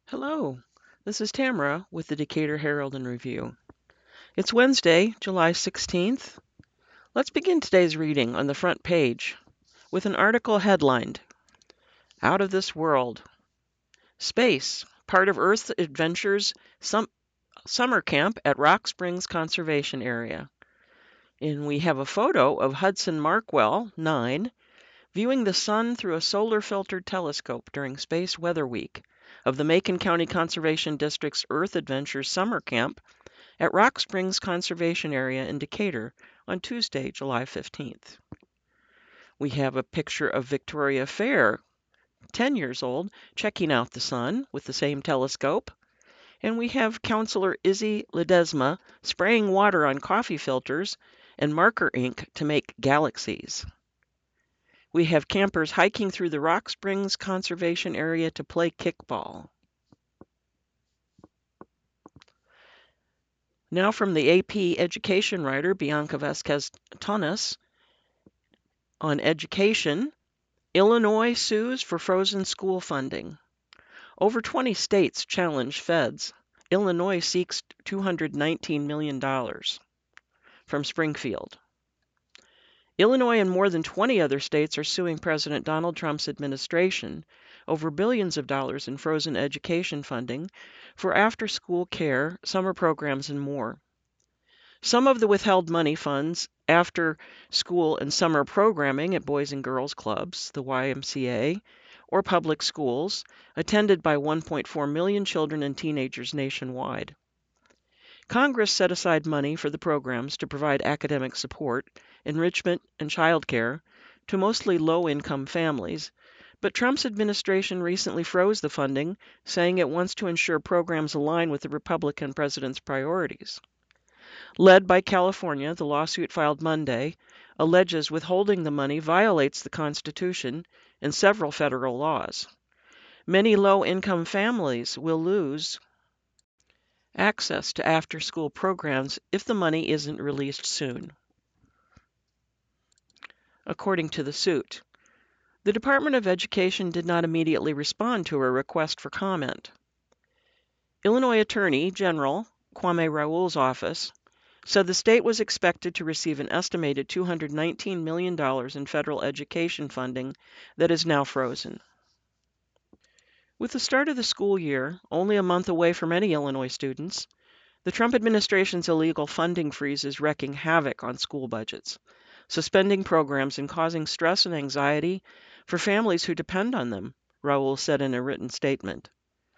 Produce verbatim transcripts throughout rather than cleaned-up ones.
Hello, this is Tamara with the Decatur Herald and Review. It's Wednesday, July sixteenth. Let's begin today's reading on the front page with an article headlined, Out of This World. Space, part of Earth Adventures Sum- Summer Camp at Rock Springs Conservation Area. And we have a photo of Hudson Markwell, nine, viewing the sun through a solar-filtered telescope during Space Weather Week of the Macon County Conservation District's Earth Adventures Summer Camp at Rock Springs Conservation Area in Decatur on Tuesday, July fifteenth. We have a picture of Victoria Fair, ten years old, checking out the sun with the same telescope. And we have Counselor Izzy Ledesma spraying water on coffee filters and marker ink to make galaxies. We have campers hiking through the Rock Springs Conservation Area to play kickball. Now from the A P education writer Bianca Vasquez-Tones on education, Illinois sues for frozen school funding. Over twenty states challenge feds. Illinois seeks two hundred nineteen million dollars. From Springfield. Illinois and more than twenty other states are suing President Donald Trump's administration over billions of dollars in frozen education funding for after-school care, summer programs, and more. Some of the withheld money funds after school and summer programming at Boys and Girls Clubs, the Y M C A, or public schools, attended by one point four million children and teenagers nationwide. Congress set aside money for the programs to provide academic support, enrichment, and childcare to mostly low-income families, but Trump's administration recently froze the funding, saying it wants to ensure programs align with the Republican president's priorities. Led by California, the lawsuit filed Monday alleges withholding the money violates the Constitution and several federal laws. Many low-income families will lose access to after-school programs if the money isn't released soon. According to the suit, the Department of Education did not immediately respond to a request for comment. Illinois Attorney General Kwame Raoul's office said the state was expected to receive an estimated two hundred nineteen million dollars in federal education funding that is now frozen. With the start of the school year only a month away for many Illinois students, the Trump administration's illegal funding freeze is wreaking havoc on school budgets, suspending programs and causing stress and anxiety for families who depend on them, Raoul said in a written statement.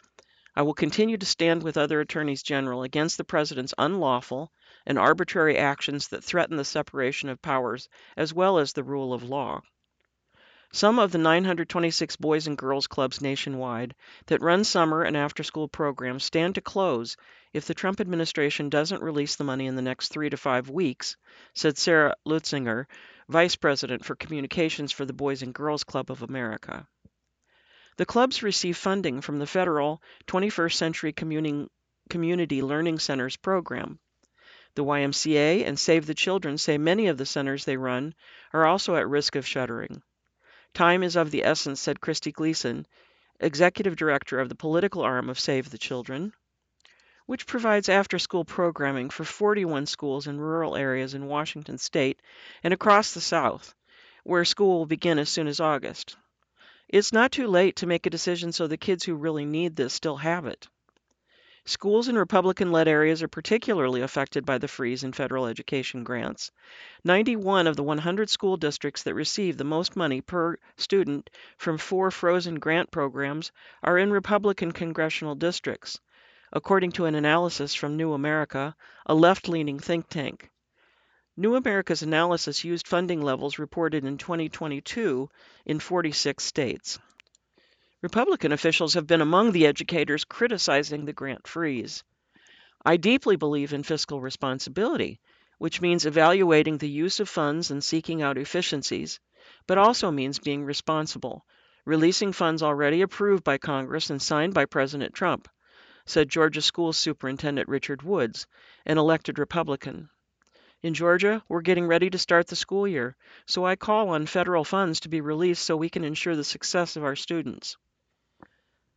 I will continue to stand with other attorneys general against the president's unlawful and arbitrary actions that threaten the separation of powers as well as the rule of law. Some of the nine hundred twenty-six Boys and Girls Clubs nationwide that run summer and after-school programs stand to close if the Trump administration doesn't release the money in the next three to five weeks, said Sarah Lutzinger, Vice President for Communications for the Boys and Girls Club of America. The clubs receive funding from the federal twenty-first Century Communi- Community Learning Centers program. The Y M C A and Save the Children say many of the centers they run are also at risk of shuttering. Time is of the essence, said Christy Gleason, executive director of the political arm of Save the Children, which provides after-school programming for forty-one schools in rural areas in Washington state and across the South, where school will begin as soon as August. It's not too late to make a decision so the kids who really need this still have it. Schools in Republican-led areas are particularly affected by the freeze in federal education grants. ninety-one of the one hundred school districts that receive the most money per student from four frozen grant programs are in Republican congressional districts, according to an analysis from New America, a left-leaning think tank. New America's analysis used funding levels reported in twenty twenty-two in forty-six states. Republican officials have been among the educators criticizing the grant freeze. I deeply believe in fiscal responsibility, which means evaluating the use of funds and seeking out efficiencies, but also means being responsible, releasing funds already approved by Congress and signed by President Trump, said Georgia School Superintendent Richard Woods, an elected Republican. In Georgia, we're getting ready to start the school year, so I call on federal funds to be released so we can ensure the success of our students.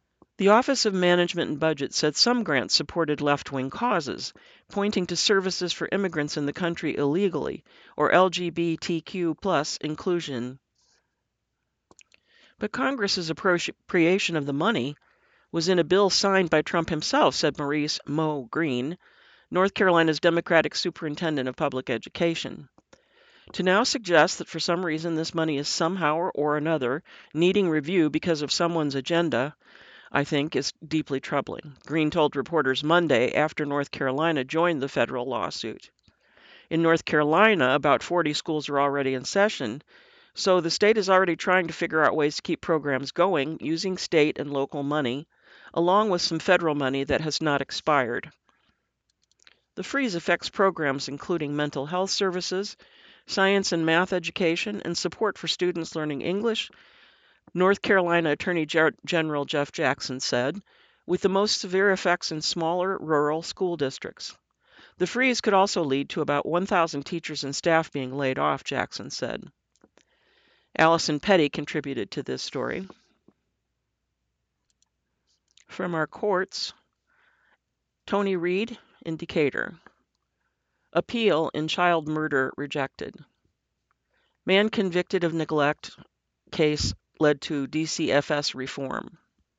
The Office of Management and Budget said some grants supported left-wing causes, pointing to services for immigrants in the country illegally or L G B T Q plus inclusion. But Congress's appropriation of the money was in a bill signed by Trump himself, said Maurice Mo Green, North Carolina's Democratic Superintendent of Public Education. To now suggest that for some reason this money is somehow or another needing review because of someone's agenda, I think, is deeply troubling, Green told reporters Monday after North Carolina joined the federal lawsuit. In North Carolina, about forty schools are already in session, so the state is already trying to figure out ways to keep programs going using state and local money, along with some federal money that has not expired. The freeze affects programs including mental health services, science and math education, and support for students learning English, North Carolina Attorney General Jeff Jackson said, with the most severe effects in smaller rural school districts. The freeze could also lead to about one thousand teachers and staff being laid off, Jackson said. Allison Petty contributed to this story. From our courts, Tony Reed in Decatur. Appeal in child murder rejected. Man convicted of neglect case led to D C F S reform.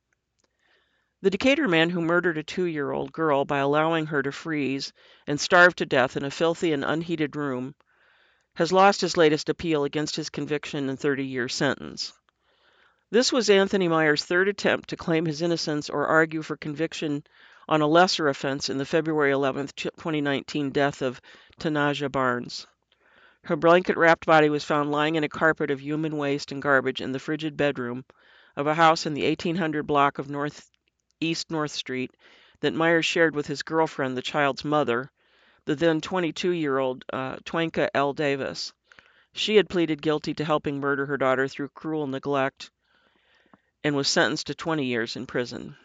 The Decatur man who murdered a two-year-old girl by allowing her to freeze and starve to death in a filthy and unheated room has lost his latest appeal against his conviction and thirty-year sentence. This was Anthony Myers' third attempt to claim his innocence or argue for conviction on a lesser offense in the February eleventh, twenty nineteen death of Tanaja Barnes. Her blanket-wrapped body was found lying in a carpet of human waste and garbage in the frigid bedroom of a house in the eighteen hundred block of North East North Street that Myers shared with his girlfriend, the child's mother, the then twenty-two-year-old uh, Twanka L. Davis. She had pleaded guilty to helping murder her daughter through cruel neglect and was sentenced to twenty years in prison.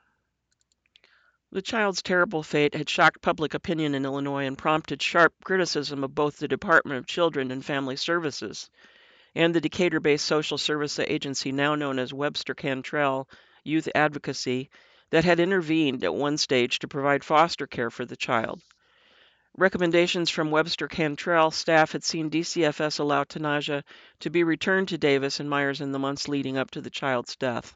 The child's terrible fate had shocked public opinion in Illinois and prompted sharp criticism of both the Department of Children and Family Services and the Decatur-based social service agency now known as Webster Cantrell Youth Advocacy that had intervened at one stage to provide foster care for the child. Recommendations from Webster Cantrell staff had seen D C F S allow Tanaja to be returned to Davis and Myers in the months leading up to the child's death.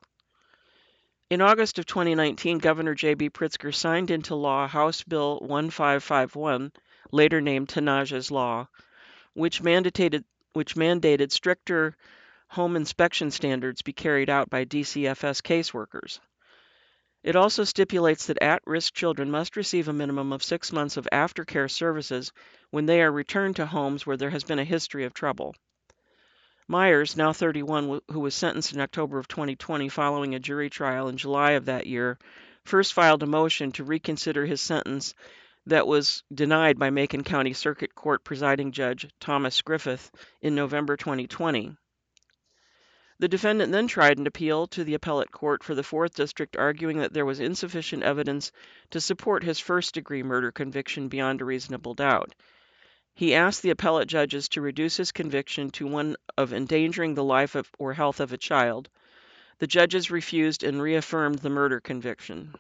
In August of twenty nineteen, Governor J B Pritzker signed into law House Bill one five five one, later named Tanaja's Law, which mandated, which mandated stricter home inspection standards be carried out by D C F S caseworkers. It also stipulates that at-risk children must receive a minimum of six months of aftercare services when they are returned to homes where there has been a history of trouble. Myers, now thirty-one, who was sentenced in October of twenty twenty following a jury trial in July of that year, first filed a motion to reconsider his sentence that was denied by Macon County Circuit Court presiding judge Thomas Griffith in November twenty twenty. The defendant then tried an appeal to the appellate court for the fourth District, arguing that there was insufficient evidence to support his first-degree murder conviction beyond a reasonable doubt. He asked the appellate judges to reduce his conviction to one of endangering the life of, or health of a child. The judges refused and reaffirmed the murder conviction.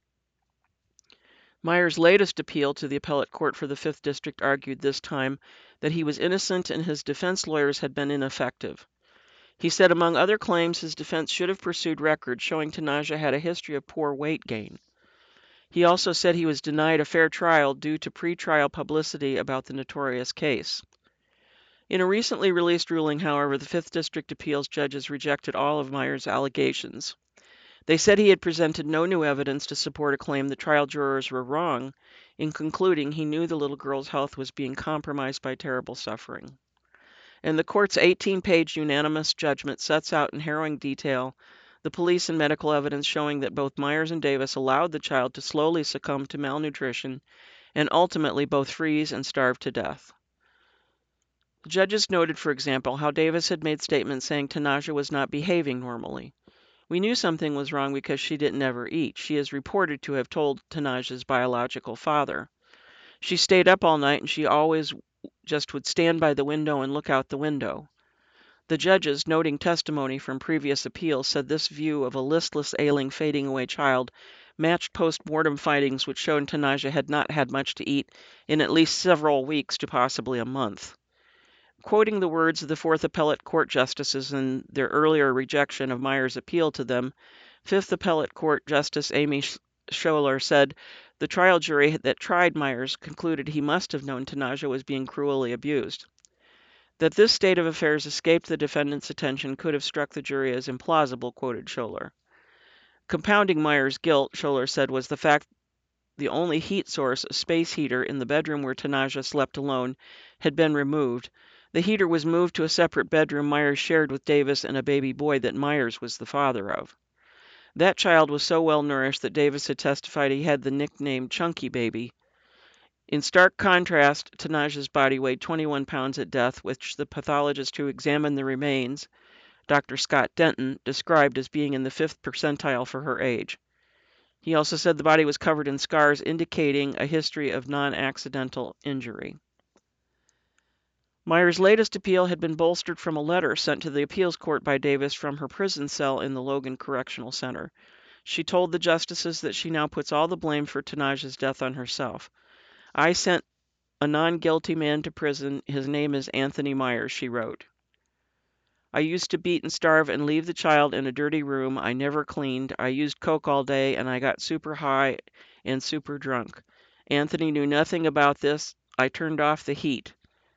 Myers' latest appeal to the appellate court for the fifth District argued this time that he was innocent and his defense lawyers had been ineffective. He said, among other claims, his defense should have pursued records showing Tanaja had a history of poor weight gain. He also said he was denied a fair trial due to pre-trial publicity about the notorious case. In a recently released ruling, however, the fifth District Appeals judges rejected all of Myers' allegations. They said he had presented no new evidence to support a claim the trial jurors were wrong in concluding he knew the little girl's health was being compromised by terrible suffering. And the court's eighteen-page unanimous judgment sets out in harrowing detail the police and medical evidence showing that both Myers and Davis allowed the child to slowly succumb to malnutrition and ultimately both freeze and starve to death. The judges noted, for example, how Davis had made statements saying Tanaja was not behaving normally. We knew something was wrong because she didn't ever eat. She is reported to have told Tanaja's biological father. She stayed up all night and she always just would stand by the window and look out the window. The judges, noting testimony from previous appeals, said this view of a listless, ailing, fading away child matched post-mortem findings which showed Tanaja had not had much to eat in at least several weeks to possibly a month. Quoting the words of the Fourth Appellate Court justices in their earlier rejection of Myers' appeal to them, Fifth Appellate Court Justice Amy Scholar said the trial jury that tried Myers concluded he must have known Tanaja was being cruelly abused. That this state of affairs escaped the defendant's attention could have struck the jury as implausible, quoted Scholar. Compounding Myers' guilt, Scholar said, was the fact the only heat source, a space heater in the bedroom where Tanaja slept alone, had been removed. The heater was moved to a separate bedroom Myers shared with Davis and a baby boy that Myers was the father of. That child was so well nourished that Davis had testified he had the nickname Chunky Baby. In stark contrast, Tanaja's body weighed twenty-one pounds at death, which the pathologist who examined the remains, Doctor Scott Denton, described as being in the fifth percentile for her age. He also said the body was covered in scars indicating a history of non-accidental injury. Myers' latest appeal had been bolstered from a letter sent to the appeals court by Davis from her prison cell in the Logan Correctional Center. She told the justices that she now puts all the blame for Tanaja's death on herself. I sent a non-guilty man to prison. His name is Anthony Myers, she wrote. I used to beat and starve and leave the child in a dirty room I never cleaned. I used coke all day and I got super high and super drunk. Anthony knew nothing about this. I turned off the heat.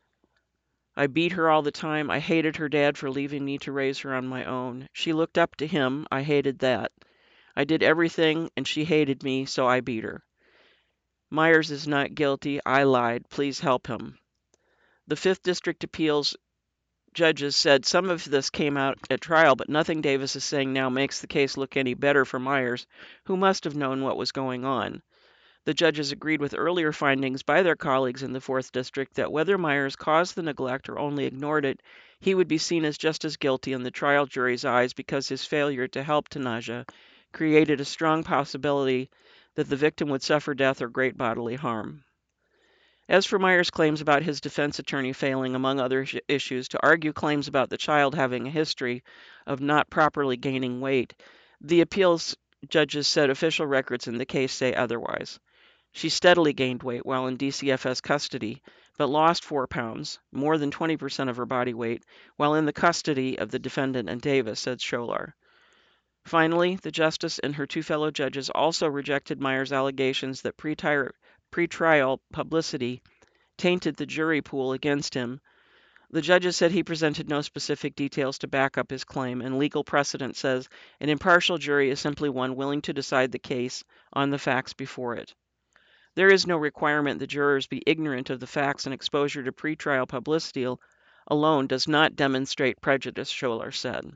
I beat her all the time. I hated her dad for leaving me to raise her on my own. She looked up to him. I hated that. I did everything and she hated me, so I beat her. Myers is not guilty. I lied. Please help him. The Fifth District Appeals judges said some of this came out at trial, but nothing Davis is saying now makes the case look any better for Myers, who must have known what was going on. The judges agreed with earlier findings by their colleagues in the Fourth District that whether Myers caused the neglect or only ignored it, he would be seen as just as guilty in the trial jury's eyes because his failure to help Tanaja created a strong possibility that the victim would suffer death or great bodily harm. As for Myers' claims about his defense attorney failing, among other issues, to argue claims about the child having a history of not properly gaining weight, the appeals judges said official records in the case say otherwise. She steadily gained weight while in D C F S custody, but lost four pounds, more than twenty percent of her body weight, while in the custody of the defendant and Davis, said Scholar. Finally, the justice and her two fellow judges also rejected Myers' allegations that pretrial publicity tainted the jury pool against him. The judges said he presented no specific details to back up his claim, and legal precedent says an impartial jury is simply one willing to decide the case on the facts before it. There is no requirement that jurors be ignorant of the facts, and exposure to pretrial publicity alone does not demonstrate prejudice, Scholar said.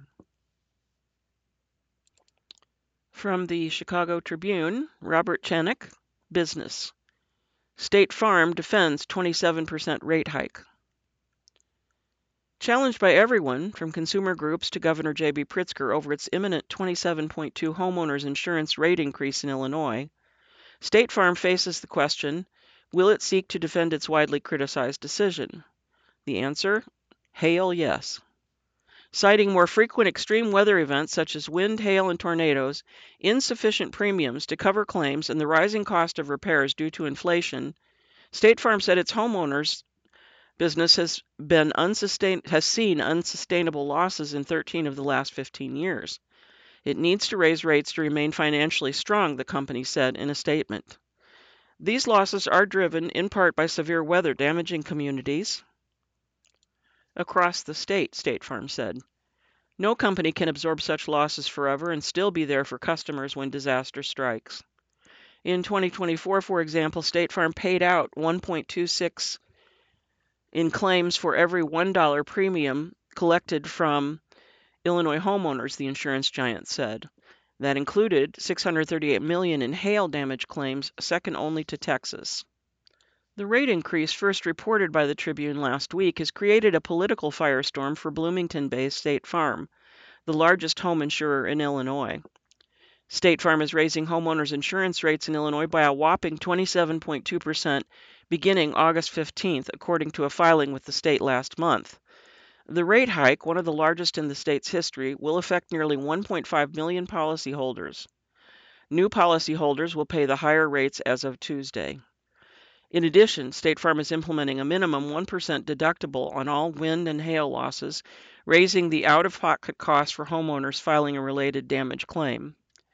From the Chicago Tribune, Robert Chenick, Business. State Farm defends twenty-seven percent rate hike. Challenged by everyone, from consumer groups to Governor J B Pritzker over its imminent twenty-seven point two homeowners insurance rate increase in Illinois, State Farm faces the question, will it seek to defend its widely criticized decision? The answer, hail yes. Citing more frequent extreme weather events such as wind, hail, and tornadoes, insufficient premiums to cover claims, and the rising cost of repairs due to inflation, State Farm said its homeowners business has been unsustain- has seen unsustainable losses in thirteen of the last fifteen years. It needs to raise rates to remain financially strong, the company said in a statement. These losses are driven in part by severe weather damaging communities across the state, State Farm said. No company can absorb such losses forever and still be there for customers when disaster strikes. In twenty twenty-four, for example, State Farm paid out one point two six in claims for every one dollar premium collected from Illinois homeowners, the insurance giant said. That included six hundred thirty-eight million dollars in hail damage claims, second only to Texas. The rate increase, first reported by the Tribune last week, has created a political firestorm for Bloomington-based State Farm, the largest home insurer in Illinois. State Farm is raising homeowners insurance rates in Illinois by a whopping twenty-seven point two percent beginning August fifteenth, according to a filing with the state last month. The rate hike, one of the largest in the state's history, will affect nearly one point five million policyholders. New policyholders will pay the higher rates as of Tuesday. In addition, State Farm is implementing a minimum one percent deductible on all wind and hail losses, raising the out-of-pocket cost for homeowners filing a related damage claim.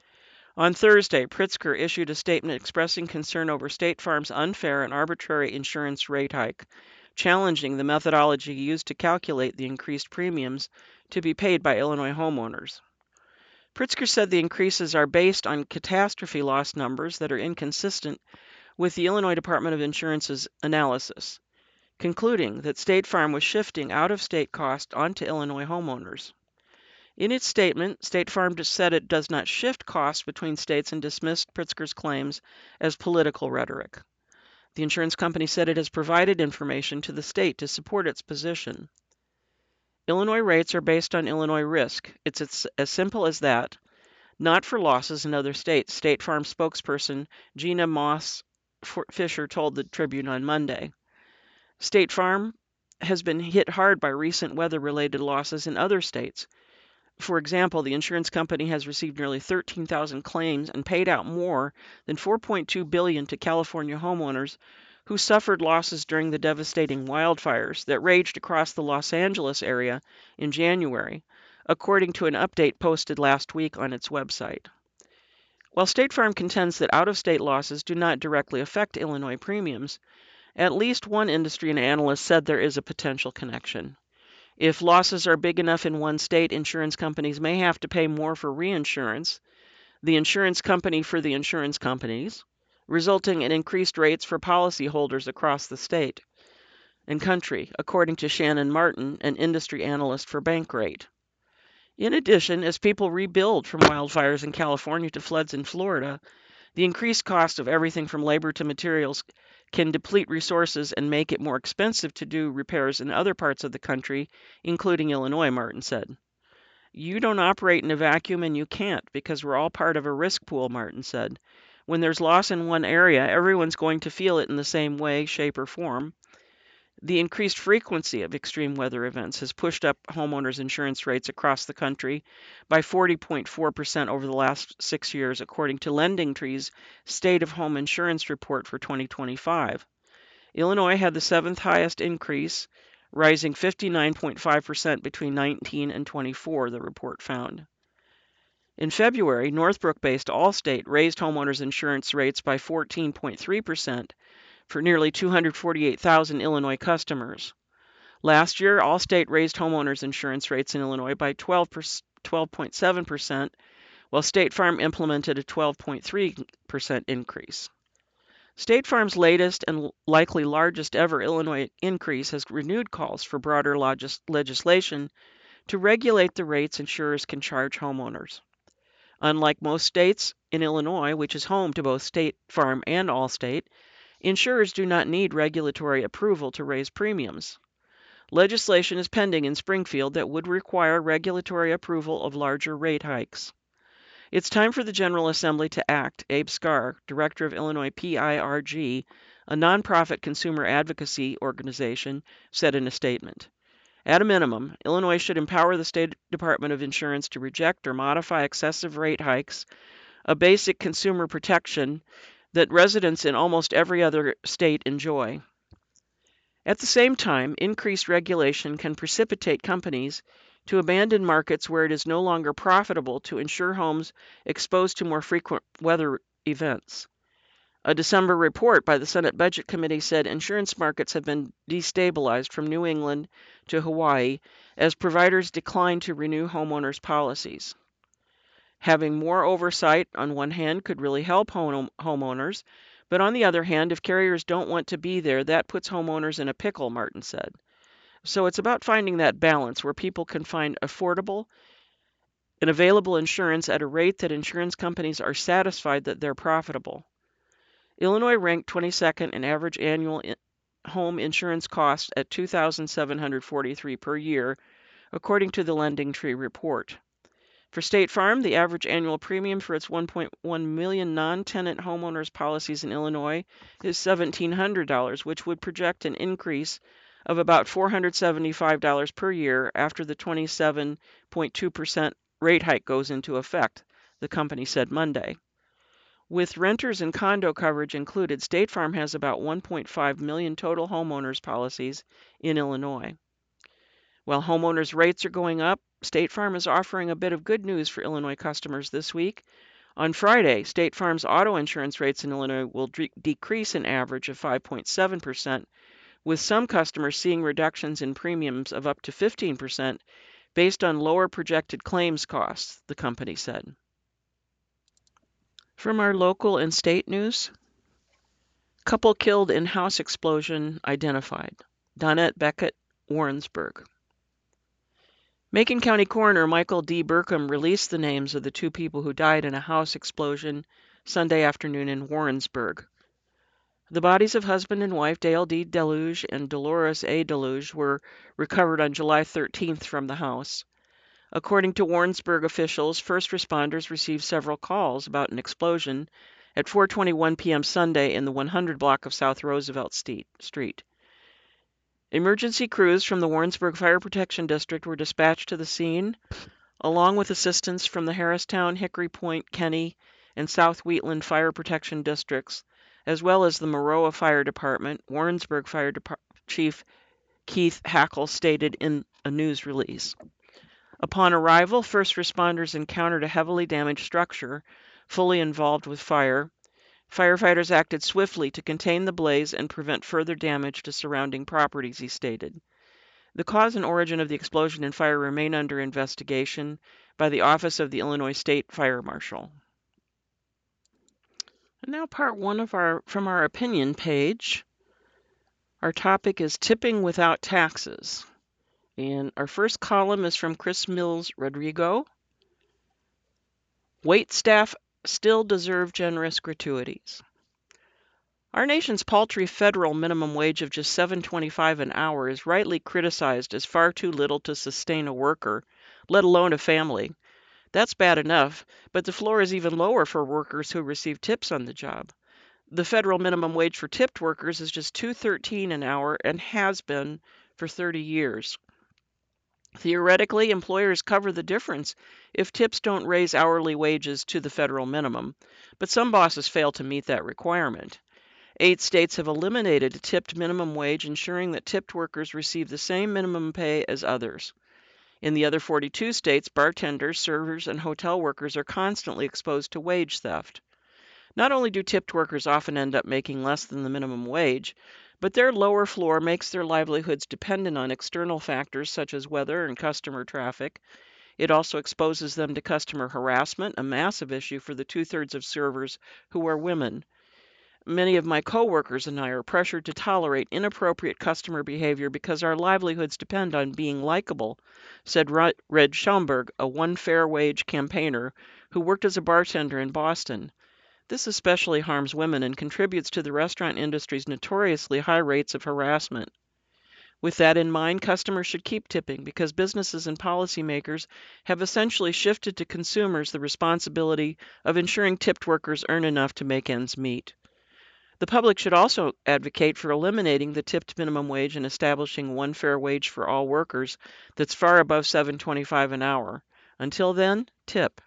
On Thursday, Pritzker issued a statement expressing concern over State Farm's unfair and arbitrary insurance rate hike, challenging the methodology used to calculate the increased premiums to be paid by Illinois homeowners. Pritzker said the increases are based on catastrophe loss numbers that are inconsistent with the Illinois Department of Insurance's analysis, concluding that State Farm was shifting out-of-state cost onto Illinois homeowners. In its statement, State Farm said it does not shift costs between states and dismissed Pritzker's claims as political rhetoric. The insurance company said it has provided information to the state to support its position. Illinois rates are based on Illinois risk. It's as simple as that. Not for losses in other states, State Farm spokesperson Gina Moss Fisher told the Tribune on Monday. State Farm has been hit hard by recent weather-related losses in other states. For example, the insurance company has received nearly thirteen thousand claims and paid out more than four point two billion dollars to California homeowners who suffered losses during the devastating wildfires that raged across the Los Angeles area in January, according to an update posted last week on its website. While State Farm contends that out-of-state losses do not directly affect Illinois premiums, at least one industry analyst said there is a potential connection. If losses are big enough in one state, insurance companies may have to pay more for reinsurance, the insurance company for the insurance companies, resulting in increased rates for policyholders across the state and country, according to Shannon Martin, an industry analyst for Bankrate. In addition, as people rebuild from wildfires in California to floods in Florida, the increased cost of everything from labor to materials can deplete resources and make it more expensive to do repairs in other parts of the country, including Illinois, Martin said. You don't operate in a vacuum and you can't because we're all part of a risk pool, Martin said. When there's loss in one area, everyone's going to feel it in the same way, shape, or form. The increased frequency of extreme weather events has pushed up homeowners' insurance rates across the country by forty point four percent over the last six years, according to LendingTree's State of Home Insurance Report for twenty twenty-five. Illinois had the seventh highest increase, rising fifty-nine point five percent between nineteen and twenty-four, the report found. In February, Northbrook-based Allstate raised homeowners' insurance rates by fourteen point three percent for nearly two hundred forty-eight thousand Illinois customers. Last year, Allstate raised homeowners' insurance rates in Illinois by twelve point seven percent, while State Farm implemented a twelve point three percent increase. State Farm's latest and likely largest ever Illinois increase has renewed calls for broader logis- legislation to regulate the rates insurers can charge homeowners. Unlike most states, in Illinois, which is home to both State Farm and Allstate, insurers do not need regulatory approval to raise premiums. Legislation is pending in Springfield that would require regulatory approval of larger rate hikes. It's time for the General Assembly to act, Abe Scar, director of Illinois P I R G, a nonprofit consumer advocacy organization, said in a statement. At a minimum, Illinois should empower the State Department of Insurance to reject or modify excessive rate hikes, a basic consumer protection that residents in almost every other state enjoy. At the same time, increased regulation can precipitate companies to abandon markets where it is no longer profitable to insure homes exposed to more frequent weather events. A December report by the Senate Budget Committee said insurance markets have been destabilized from New England to Hawaii as providers decline to renew homeowners' policies. Having more oversight, on one hand, could really help home- homeowners, but on the other hand, if carriers don't want to be there, that puts homeowners in a pickle, Martin said. So it's about finding that balance where people can find affordable and available insurance at a rate that insurance companies are satisfied that they're profitable. Illinois ranked twenty-second in average annual in- home insurance cost at two thousand seven hundred forty-three dollars per year, according to the LendingTree report. For State Farm, the average annual premium for its one point one million non-tenant homeowners policies in Illinois is one thousand seven hundred dollars, which would project an increase of about four hundred seventy-five dollars per year after the twenty-seven point two percent rate hike goes into effect, the company said Monday. With renters and condo coverage included, State Farm has about one point five million total homeowners policies in Illinois. While homeowners' rates are going up, State Farm is offering a bit of good news for Illinois customers this week. On Friday, State Farm's auto insurance rates in Illinois will de- decrease an average of five point seven percent, with some customers seeing reductions in premiums of up to fifteen percent based on lower projected claims costs, the company said. From our local and state news, couple killed in house explosion identified. Donette Beckett, Warrensburg. Macon County Coroner Michael D. Burkham released the names of the two people who died in a house explosion Sunday afternoon in Warrensburg. The bodies of husband and wife Dale D. Deluge and Dolores A. Deluge were recovered on July thirteenth from the house. According to Warrensburg officials, first responders received several calls about an explosion at four twenty-one p.m. Sunday in the one hundred block of South Roosevelt Street. Emergency crews from the Warrensburg Fire Protection District were dispatched to the scene, along with assistance from the Harristown, Hickory Point, Kenny, and South Wheatland Fire Protection Districts, as well as the Maroa Fire Department. Warrensburg Fire Dep- Chief Keith Hackle stated in a news release. Upon arrival, first responders encountered a heavily damaged structure, fully involved with fire. Firefighters acted swiftly to contain the blaze and prevent further damage to surrounding properties, he stated. The cause and origin of the explosion and fire remain under investigation by the Office of the Illinois State Fire Marshal. And now part one of our from our opinion page. Our topic is tipping without taxes. And our first column is from Chris Mills Rodrigo. Wait staff still deserve generous gratuities. Our nation's paltry federal minimum wage of just seven dollars and twenty-five cents an hour is rightly criticized as far too little to sustain a worker, let alone a family. That's bad enough, but the floor is even lower for workers who receive tips on the job. The federal minimum wage for tipped workers is just two dollars and thirteen cents an hour and has been for thirty years. Theoretically, employers cover the difference if tips don't raise hourly wages to the federal minimum, but some bosses fail to meet that requirement. Eight states have eliminated a tipped minimum wage, ensuring that tipped workers receive the same minimum pay as others. In the other forty-two states, bartenders, servers, and hotel workers are constantly exposed to wage theft. Not only do tipped workers often end up making less than the minimum wage, but their lower floor makes their livelihoods dependent on external factors such as weather and customer traffic. It also exposes them to customer harassment, a massive issue for the two-thirds of servers who are women. Many of my coworkers and I are pressured to tolerate inappropriate customer behavior because our livelihoods depend on being likable, said Red Schaumburg, a one fair wage campaigner who worked as a bartender in Boston. This especially harms women and contributes to the restaurant industry's notoriously high rates of harassment. With that in mind, customers should keep tipping because businesses and policymakers have essentially shifted to consumers the responsibility of ensuring tipped workers earn enough to make ends meet. The public should also advocate for eliminating the tipped minimum wage and establishing one fair wage for all workers that's far above seven dollars and twenty-five cents an hour. Until then, tip.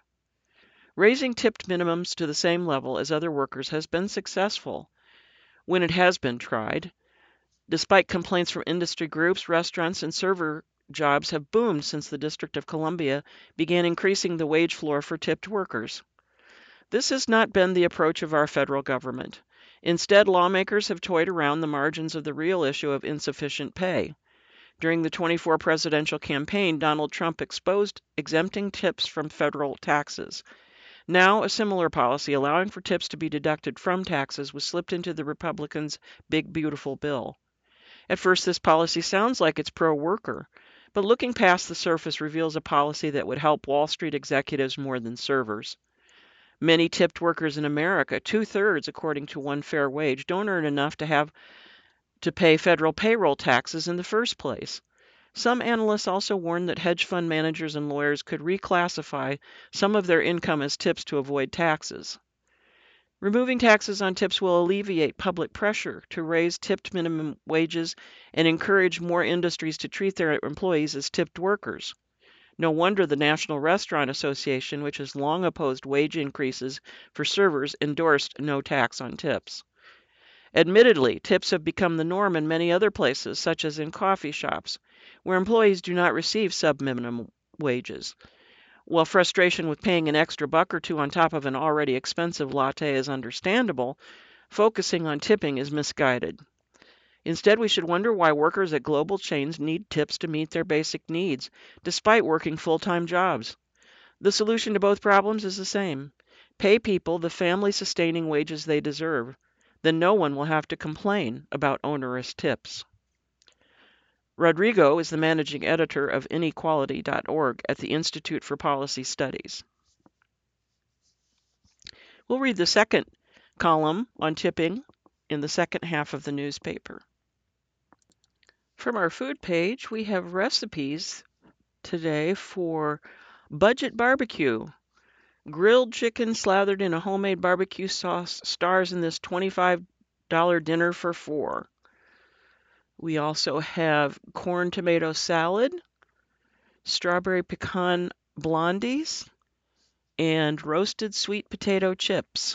Raising tipped minimums to the same level as other workers has been successful when it has been tried. Despite complaints from industry groups, restaurants and server jobs have boomed since the District of Columbia began increasing the wage floor for tipped workers. This has not been the approach of our federal government. Instead, lawmakers have toyed around the margins of the real issue of insufficient pay. During the twenty-four presidential campaign, Donald Trump exposed exempting tips from federal taxes. Now, a similar policy allowing for tips to be deducted from taxes was slipped into the Republicans' Big Beautiful Bill. At first, this policy sounds like it's pro-worker, but looking past the surface reveals a policy that would help Wall Street executives more than servers. Many tipped workers in America, two-thirds according to One Fair Wage, don't earn enough to have to pay federal payroll taxes in the first place. Some analysts also warn that hedge fund managers and lawyers could reclassify some of their income as tips to avoid taxes. Removing taxes on tips will alleviate public pressure to raise tipped minimum wages and encourage more industries to treat their employees as tipped workers. No wonder the National Restaurant Association, which has long opposed wage increases for servers, endorsed no tax on tips. Admittedly, tips have become the norm in many other places, such as in coffee shops, where employees do not receive sub-minimum wages. While frustration with paying an extra buck or two on top of an already expensive latte is understandable, focusing on tipping is misguided. Instead, we should wonder why workers at global chains need tips to meet their basic needs, despite working full-time jobs. The solution to both problems is the same. Pay people the family-sustaining wages they deserve. Then no one will have to complain about onerous tips. Rodrigo is the managing editor of inequality dot org at the Institute for Policy Studies. We'll read the second column on tipping in the second half of the newspaper. From our food page, we have recipes today for budget barbecue. Grilled chicken slathered in a homemade barbecue sauce stars in this twenty-five dollar dinner for four. We also have corn tomato salad, strawberry pecan blondies, and roasted sweet potato chips.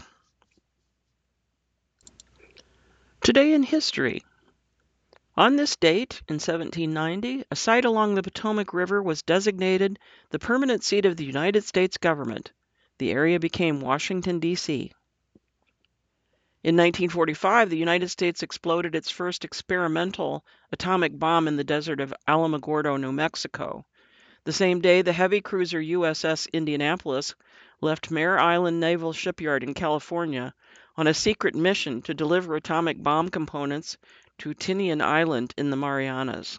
Today in history. On this date, in seventeen ninety, a site along the Potomac River was designated the permanent seat of the United States government. The area became Washington, D C In nineteen forty-five, the United States exploded its first experimental atomic bomb in the desert of Alamogordo, New Mexico. The same day, the heavy cruiser U S S Indianapolis left Mare Island Naval Shipyard in California on a secret mission to deliver atomic bomb components to Tinian Island in the Marianas.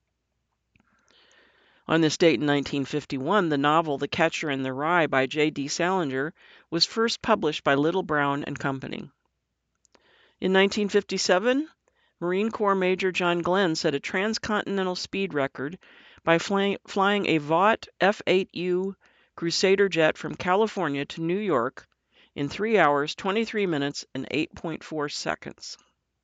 On this date in nineteen fifty-one, the novel The Catcher in the Rye by J D Salinger was first published by Little Brown and Company. In nineteen fifty-seven, Marine Corps Major John Glenn set a transcontinental speed record by fly, flying a Vought F eight U Crusader jet from California to New York in three hours, twenty-three minutes, and eight point four seconds.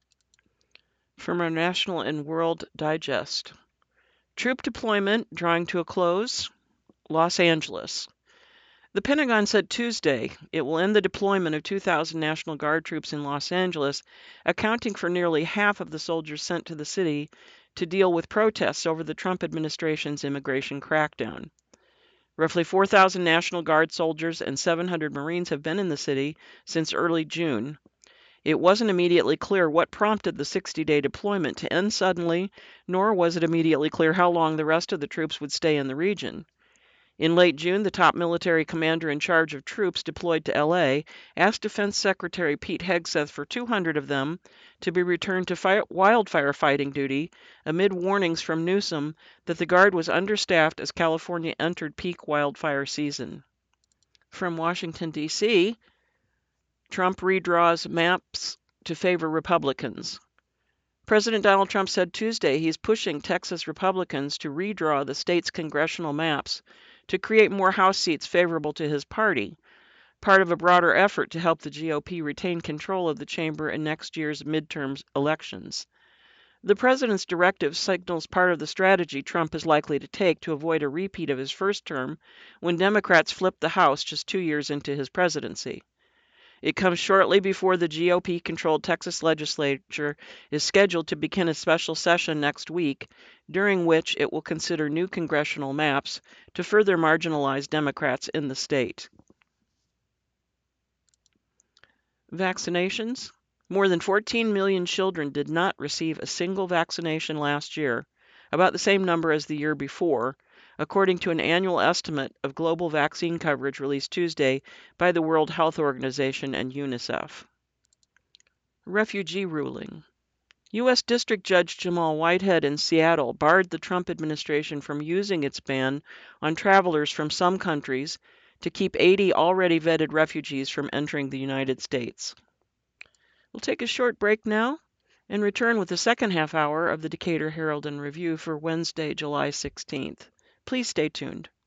From our National and World Digest. Troop deployment drawing to a close. Los Angeles. The Pentagon said Tuesday it will end the deployment of two thousand National Guard troops in Los Angeles, accounting for nearly half of the soldiers sent to the city to deal with protests over the Trump administration's immigration crackdown. Roughly four thousand National Guard soldiers and seven hundred Marines have been in the city since early June. It wasn't immediately clear what prompted the sixty-day deployment to end suddenly, nor was it immediately clear how long the rest of the troops would stay in the region. In late June, the top military commander in charge of troops deployed to L A asked Defense Secretary Pete Hegseth for two hundred of them to be returned to fire, wildfire fighting duty amid warnings from Newsom that the Guard was understaffed as California entered peak wildfire season. From Washington, D C, Trump redraws maps to favor Republicans. President Donald Trump said Tuesday he's pushing Texas Republicans to redraw the state's congressional maps to create more House seats favorable to his party, part of a broader effort to help the G O P retain control of the chamber in next year's midterm elections. The president's directive signals part of the strategy Trump is likely to take to avoid a repeat of his first term when Democrats flipped the House just two years into his presidency. It comes shortly before the G O P-controlled Texas legislature is scheduled to begin a special session next week, during which it will consider new congressional maps to further marginalize Democrats in the state. Vaccinations. More than fourteen million children did not receive a single vaccination last year, about the same number as the year before, according to an annual estimate of global vaccine coverage released Tuesday by the World Health Organization and UNICEF. Refugee ruling. U S District Judge Jamal Whitehead in Seattle barred the Trump administration from using its ban on travelers from some countries to keep eighty already vetted refugees from entering the United States. We'll take a short break now and return with the second half hour of the Decatur Herald and Review for Wednesday, July sixteenth. Please stay tuned.